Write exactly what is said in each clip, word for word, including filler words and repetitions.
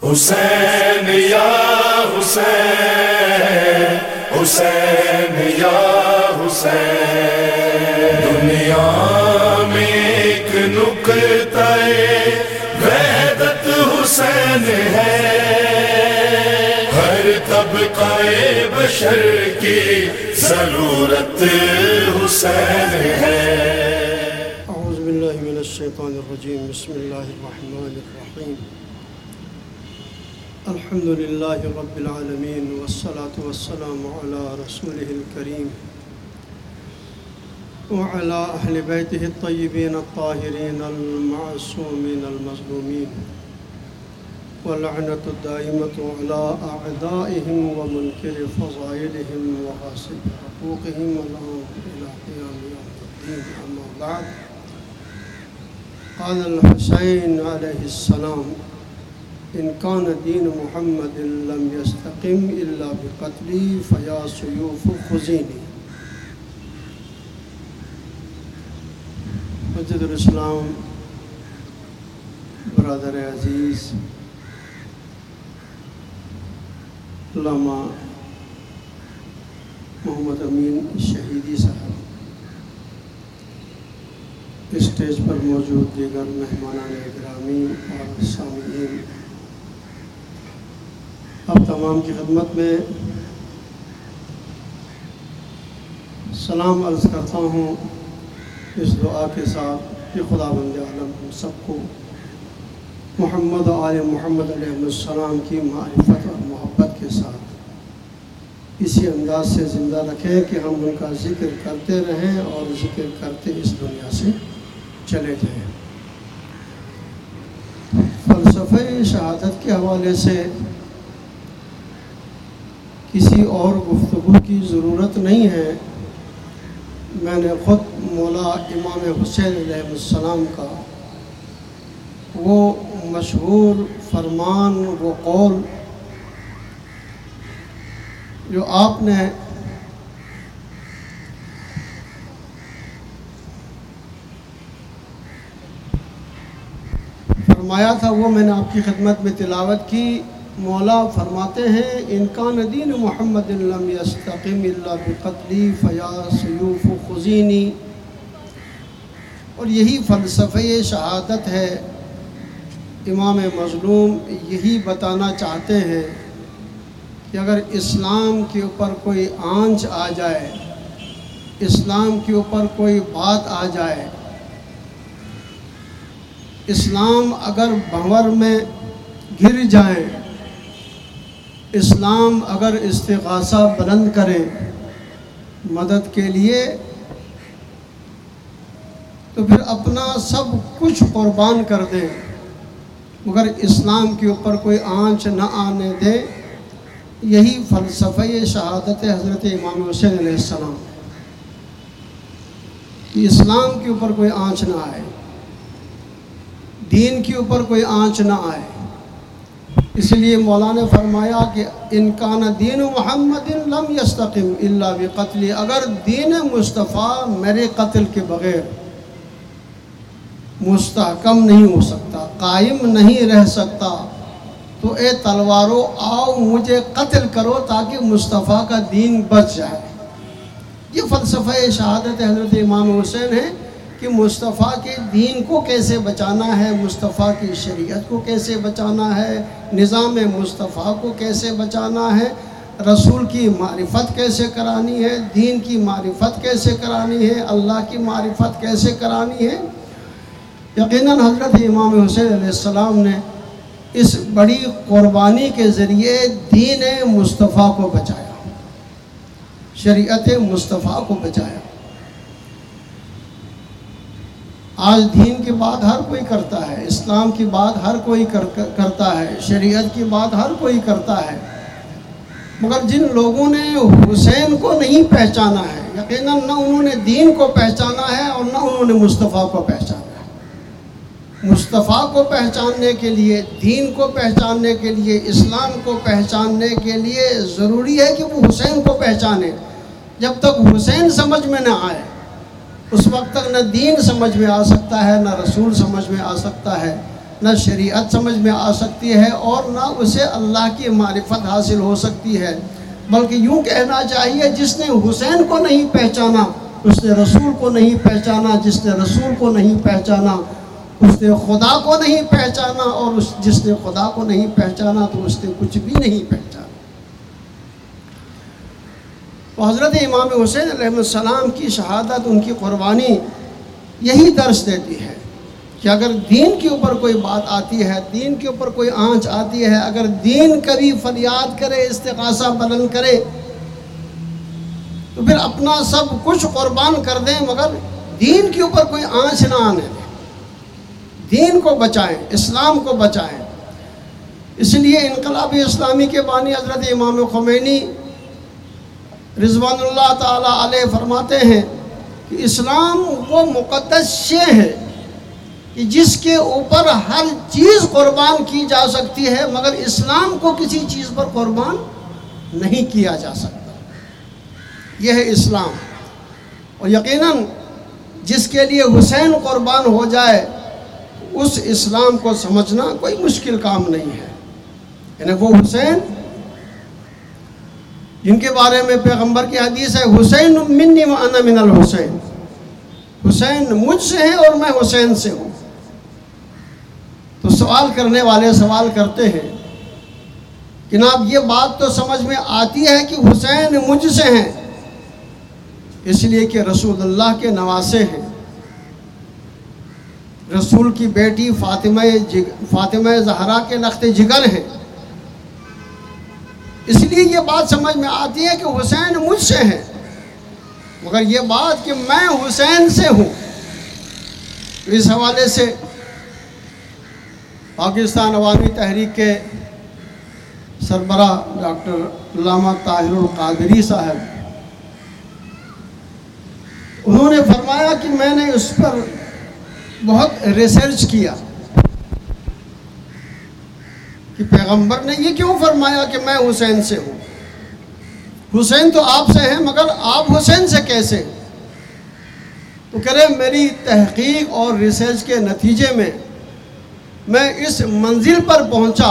حسین یا حسین، حسین یا حسین، دنیا میں ایک نقطہ وحدت حسین ہے، ہر طبقہ بشر کی ضرورت حسین ہے۔ اعوذ باللہ من الشیطان الرجیم، بسم اللہ الرحمن الرحیم، الحمد للہ رب العالمین، والصلاة والسلام علی رسولہ الکریم وعلی اہل بیتہ الطیبین الطاہرین المعصومین المظلومین، واللعنۃ الدائمۃ علی اعدائہم ومنکر فضائلہم وغاصب حقوقہم والعون الی قیام یوم الدین، اما بعد۔ قال الحسین علیہ السلام: ان کان دین محمد لم یستقم الا بقتلی فیا سیوف خذینی۔ مسجد الاسلام برادر عزیز علامہ محمد امین شہیدی صاحب، اسٹیج پر موجود دیگر مہمانان گرامی اور سامعین، آپ تمام کی خدمت میں سلام عرض کرتا ہوں، اس دعا کے ساتھ کہ خداوند عالم ہم سب کو محمد و آل محمد علیہ السلام کی معرفت اور محبت کے ساتھ اسی انداز سے زندہ رکھیں کہ ہم ان کا ذکر کرتے رہیں اور ذکر کرتے اس دنیا سے چلے جائیں۔ فلسفہ شہادت کے حوالے سے کسی اور گفتگو کی ضرورت نہیں ہے، میں نے خود مولا امام حسین علیہ السلام کا وہ مشہور فرمان، وہ قول جو آپ نے فرمایا تھا، وہ میں نے آپ کی خدمت میں تلاوت کی۔ مولا فرماتے ہیں: ان کان دین محمد لم یستقم الا بقتلی فیا سیوف خذینی، اور یہی فلسفہ شہادت ہے۔ امام مظلوم یہی بتانا چاہتے ہیں کہ اگر اسلام کے اوپر کوئی آنچ آ جائے، اسلام کے اوپر کوئی بات آ جائے، اسلام اگر بھنور میں گر جائیں، اسلام اگر استغاثہ بلند کرے مدد کے لیے، تو پھر اپنا سب کچھ قربان کر دیں مگر اسلام کے اوپر کوئی آنچ نہ آنے دے۔ یہی فلسفہ شہادت حضرت امام حسین علیہ السلام، کہ اسلام کے اوپر کوئی آنچ نہ آئے، دین کے اوپر کوئی آنچ نہ آئے۔ اس لیے مولا نے فرمایا کہ ان کان دین محمد لم یستقم الا بقتلی، اگر دین مصطفیٰ میرے قتل کے بغیر مستحکم نہیں ہو سکتا، قائم نہیں رہ سکتا، تو اے تلوارو آؤ مجھے قتل کرو تاکہ مصطفیٰ کا دین بچ جائے۔ یہ فلسفہ شہادت حضرت امام حسین ہے کہ مصطفیٰ کے دین کو کیسے بچانا ہے، مصطفیٰ کی شریعت کو کیسے بچانا ہے، نظام مصطفیٰ کو کیسے بچانا ہے، رسول کی معرفت کیسے کرانی ہے، دین کی معرفت کیسے کرانی ہے، اللہ کی معرفت کیسے کرانی ہے۔ یقیناً حضرت امام حسین علیہ السلام نے اس بڑی قربانی کے ذریعے دین مصطفیٰ کو بچایا، شریعت مصطفیٰ کو بچایا۔ آج دین کی بات ہر کوئی کرتا ہے، اسلام کی بات ہر کوئی کرتا ہے، شریعت کی بات ہر کوئی کرتا ہے، مگر جن لوگوں نے حسین کو نہیں پہچانا ہے، یقیناً نہ انہوں نے دین کو پہچانا ہے اور نہ انہوں نے مصطفیٰ کو پہچانا ہے۔ مصطفیٰ کو پہچاننے کے لیے، دین کو پہچاننے کے لیے، اسلام کو پہچاننے کے لیے ضروری ہے کہ وہ حسین کو پہچانے۔ جب تک حسین سمجھ میں نہ آئے اس وقت تک نہ دین سمجھ میں آ سکتا ہے، نہ رسول سمجھ میں آ سکتا ہے، نہ شریعت سمجھ میں آ سکتی ہے اور نہ اسے اللہ کی معرفت حاصل ہو سکتی ہے، بلکہ یوں کہنا چاہیے جس نے حسین کو نہیں پہچانا اس نے رسول کو نہیں پہچانا، جس نے رسول کو نہیں پہچانا اس نے خدا کو نہیں پہچانا، اور اس جس نے خدا کو نہیں پہچانا تو اس نے کچھ بھی نہیں پہچانا۔ تو حضرت امام حسین علیہ السلام کی شہادت، ان کی قربانی یہی درس دیتی ہے کہ اگر دین کے اوپر کوئی بات آتی ہے، دین کے اوپر کوئی آنچ آتی ہے، اگر دین کبھی فریاد کرے، استغاثہ بلند کرے تو پھر اپنا سب کچھ قربان کر دیں، مگر دین کے اوپر کوئی آنچ نہ آنے دیں، دین کو بچائیں، اسلام کو بچائیں۔ اس لیے انقلاب اسلامی کے بانی حضرت امام خمینی رضوان اللہ تعالیٰ علیہ فرماتے ہیں کہ اسلام وہ مقدس شے ہے کہ جس کے اوپر ہر چیز قربان کی جا سکتی ہے، مگر اسلام کو کسی چیز پر قربان نہیں کیا جا سکتا۔ یہ ہے اسلام، اور یقیناً جس کے لیے حسین قربان ہو جائے اس اسلام کو سمجھنا کوئی مشکل کام نہیں ہے۔ یعنی وہ حسین جن کے بارے میں پیغمبر کی حدیث ہے، حسین منی وانا من الحسین، حسین مجھ سے ہیں اور میں حسین سے ہوں۔ تو سوال کرنے والے سوال کرتے ہیں کہ جناب یہ بات تو سمجھ میں آتی ہے کہ حسین مجھ سے ہیں، اس لیے کہ رسول اللہ کے نواسے ہیں، رسول کی بیٹی فاطمہ فاطمہ زہرا کے لخت جگر ہیں، اس لیے یہ بات سمجھ میں آتی ہے کہ حسین مجھ سے ہیں، مگر یہ بات کہ میں حسین سے ہوں، اس حوالے سے پاکستان عوامی تحریک کے سربراہ ڈاکٹر علامہ طاہر القادری صاحب انہوں نے فرمایا کہ میں نے اس پر بہت ریسرچ کیا کہ پیغمبر نے یہ کیوں فرمایا کہ میں حسین سے ہوں، حسین تو آپ سے ہیں مگر آپ حسین سے کیسے؟ تو کہہ رہے میری تحقیق اور ریسرچ کے نتیجے میں میں اس منزل پر پہنچا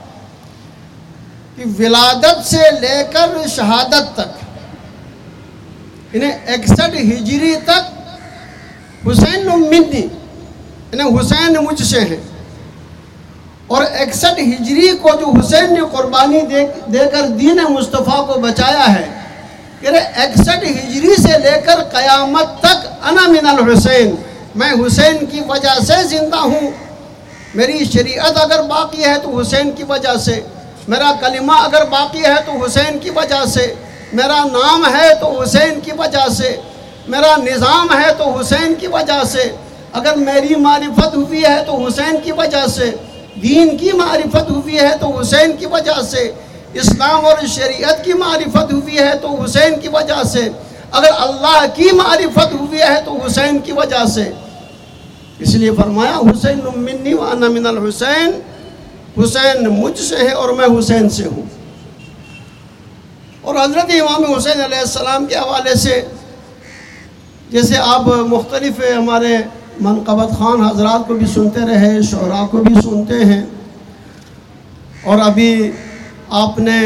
کہ ولادت سے لے کر شہادت تک انہیں اکسٹھ ہجری تک حسین منی انہیں حسین مجھ سے ہیں، اور اکسٹھ ہجری کو جو حسین نے قربانی دے دے کر دین مصطفیٰ کو بچایا ہے، کہ اکسٹھ ہجری سے لے کر قیامت تک انا من الحسین، میں حسین کی وجہ سے زندہ ہوں، میری شریعت اگر باقی ہے تو حسین کی وجہ سے، میرا کلمہ اگر باقی ہے تو حسین کی وجہ سے، میرا نام ہے تو حسین کی وجہ سے، میرا نظام ہے تو حسین کی وجہ سے، اگر میری معرفت ہوئی ہے تو حسین کی وجہ سے، دین کی معرفت ہوئی ہے تو حسین کی وجہ سے، اسلام اور شریعت کی معرفت ہوئی ہے تو حسین کی وجہ سے، اگر اللہ کی معرفت ہوئی ہے تو حسین کی وجہ سے۔ اس لیے فرمایا حسین منی وانا من الحسین، حسین مجھ سے ہے اور میں حسین سے ہوں۔ اور حضرت امام حسین علیہ السلام کے حوالے سے جیسے آپ مختلف ہمارے منقبت خان حضرات کو بھی سنتے رہے، شعراء کو بھی سنتے ہیں، اور ابھی آپ نے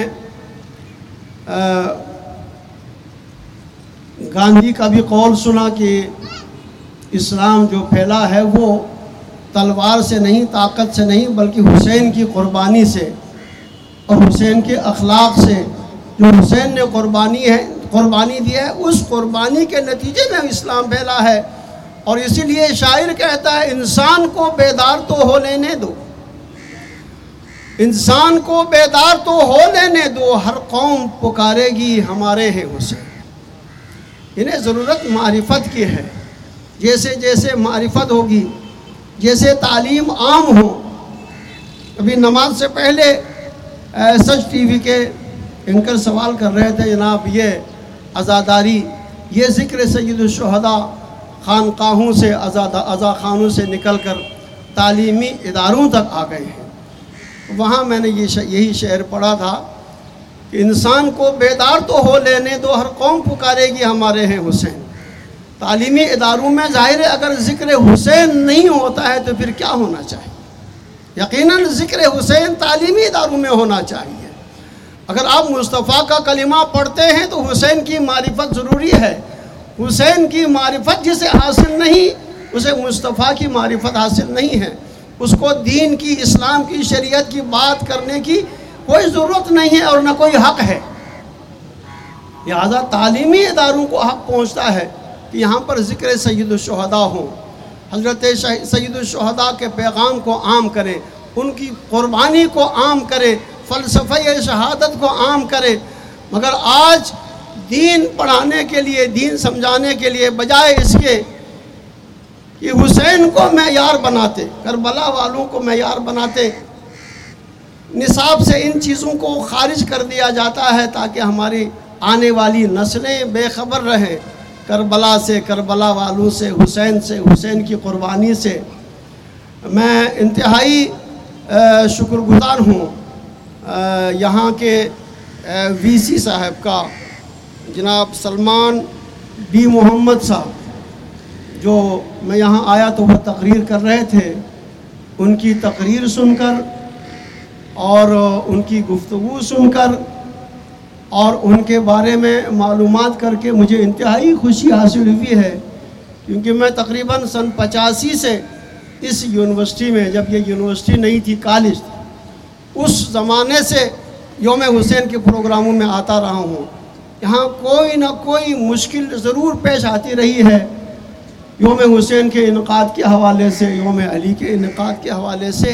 گاندھی کا بھی قول سنا کہ اسلام جو پھیلا ہے وہ تلوار سے نہیں، طاقت سے نہیں، بلکہ حسین کی قربانی سے اور حسین کے اخلاق سے، جو حسین نے قربانی ہے قربانی دی ہے، اس قربانی کے نتیجے میں اسلام پھیلا ہے۔ اور اسی لیے شاعر کہتا ہے انسان کو بیدار تو ہو لینے دو، انسان کو بیدار تو ہو لینے دو، ہر قوم پکارے گی ہمارے ہیں حسین۔ انہیں ضرورت معرفت کی ہے، جیسے جیسے معرفت ہوگی، جیسے تعلیم عام ہو۔ ابھی نماز سے پہلے سچ ٹی وی کے اینکر سوال کر رہے تھے، جناب یہ عزاداری، یہ ذکر سید الشہداء خانقاہوں سے آزاد عزا خانوں سے نکل کر تعلیمی اداروں تک آ گئے ہیں۔ وہاں میں نے یہ یہی شعر پڑھا تھا کہ انسان کو بیدار تو ہو لینے دو، ہر قوم پکارے گی ہمارے ہیں حسین۔ تعلیمی اداروں میں ظاہر ہے اگر ذکر حسین نہیں ہوتا ہے تو پھر کیا ہونا چاہیے؟ یقیناً ذکر حسین تعلیمی اداروں میں ہونا چاہیے۔ اگر آپ مصطفیٰ کا کلمہ پڑھتے ہیں تو حسین کی معرفت ضروری ہے۔ حسین کی معرفت جسے حاصل نہیں اسے مصطفیٰ کی معرفت حاصل نہیں ہے، اس کو دین کی، اسلام کی، شریعت کی بات کرنے کی کوئی ضرورت نہیں ہے اور نہ کوئی حق ہے۔ لہذا تعلیمی اداروں کو حق پہنچتا ہے کہ یہاں پر ذکر سید الشہداء ہوں، حضرت سید الشہداء کے پیغام کو عام کریں، ان کی قربانی کو عام کریں، فلسفہ شہادت کو عام کریں۔ مگر آج دین پڑھانے کے لیے، دین سمجھانے کے لیے بجائے اس کے کہ حسین کو معیار بناتے، کربلا والوں کو معیار بناتے، نصاب سے ان چیزوں کو خارج کر دیا جاتا ہے تاکہ ہماری آنے والی نسلیں بے خبر رہیں کربلا سے، کربلا والوں سے، حسین سے، حسین کی قربانی سے۔ میں انتہائی شکر گزار ہوں یہاں کے وی سی صاحب کا، جناب سلمان بی محمد صاحب، جو میں یہاں آیا تو وہ تقریر کر رہے تھے، ان کی تقریر سن کر اور ان کی گفتگو سن کر اور ان کے بارے میں معلومات کر کے مجھے انتہائی خوشی حاصل ہوئی ہے، کیونکہ میں تقریباً سن پچاسی سے اس یونیورسٹی میں، جب یہ یونیورسٹی نہیں تھی، کالج تھی، اس زمانے سے یوم حسین کے پروگراموں میں آتا رہا ہوں۔ یہاں کوئی نہ کوئی مشکل ضرور پیش آتی رہی ہے یوم حسین کے انعقاد کے حوالے سے، یوم علی کے انعقاد کے حوالے سے،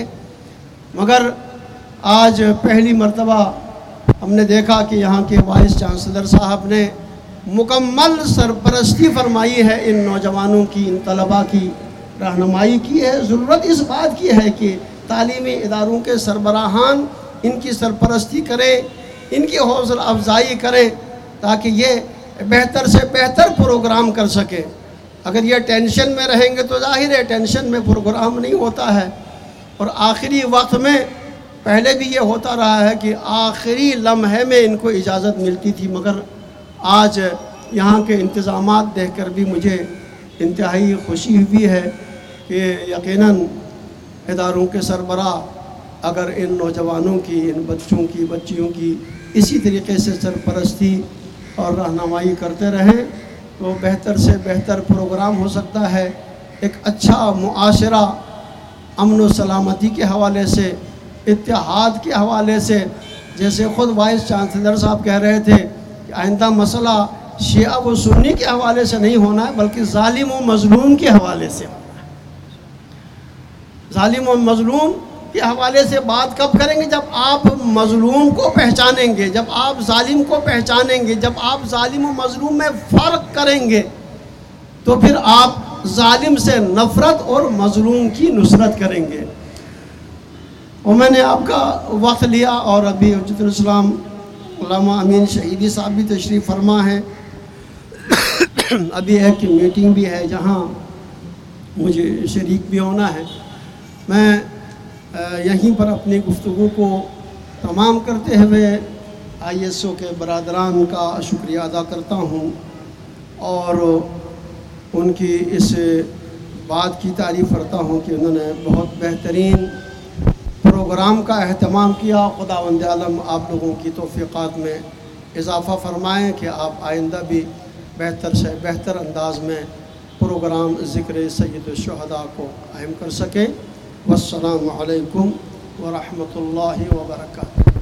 مگر آج پہلی مرتبہ ہم نے دیکھا کہ یہاں کے وائس چانسلر صاحب نے مکمل سرپرستی فرمائی ہے ان نوجوانوں کی، ان طلباء کی رہنمائی کی ہے۔ ضرورت اس بات کی ہے کہ تعلیمی اداروں کے سربراہان ان کی سرپرستی کریں، ان کی حوصلہ افزائی کریں تاکہ یہ بہتر سے بہتر پروگرام کر سکیں۔ اگر یہ ٹینشن میں رہیں گے تو ظاہر ہے ٹینشن میں پروگرام نہیں ہوتا ہے، اور آخری وقت میں پہلے بھی یہ ہوتا رہا ہے کہ آخری لمحے میں ان کو اجازت ملتی تھی، مگر آج یہاں کے انتظامات دیکھ کر بھی مجھے انتہائی خوشی ہوئی ہے کہ یقیناً اداروں کے سربراہ اگر ان نوجوانوں کی، ان بچوں کی، بچیوں کی اسی طریقے سے سرپرستی اور رہنمائی کرتے رہیں تو بہتر سے بہتر پروگرام ہو سکتا ہے۔ ایک اچھا معاشرہ امن و سلامتی کے حوالے سے، اتحاد کے حوالے سے، جیسے خود وائس چانسلر صاحب کہہ رہے تھے کہ آئندہ مسئلہ شیعہ و سنی کے حوالے سے نہیں ہونا ہے بلکہ ظالم و مظلوم کے حوالے سے ہونا ہے۔ ظالم و مظلوم کے حوالے سے بات کب کریں گے؟ جب آپ مظلوم کو پہچانیں گے، جب آپ ظالم کو پہچانیں گے، جب آپ ظالم و مظلوم میں فرق کریں گے تو پھر آپ ظالم سے نفرت اور مظلوم کی نصرت کریں گے۔ اور میں نے آپ کا وقت لیا، اور ابھی حجت الاسلام علامہ امین شہیدی صاحب بھی تشریف فرما ہے، ابھی ایک میٹنگ بھی ہے جہاں مجھے شریک بھی ہونا ہے۔ میں یہیں پر اپنی گفتگو کو تمام کرتے ہوئے آئی ایس او کے برادران کا شکریہ ادا کرتا ہوں اور ان کی اس بات کی تعریف کرتا ہوں کہ انہوں نے بہت بہترین پروگرام کا اہتمام کیا۔ خداوند عالم آپ لوگوں کی توفیقات میں اضافہ فرمائیں کہ آپ آئندہ بھی بہتر سے بہتر انداز میں پروگرام ذکر سید الشہداء کو قائم کر سکیں۔ والسلام علیکم ورحمۃ اللہ وبرکاتہ۔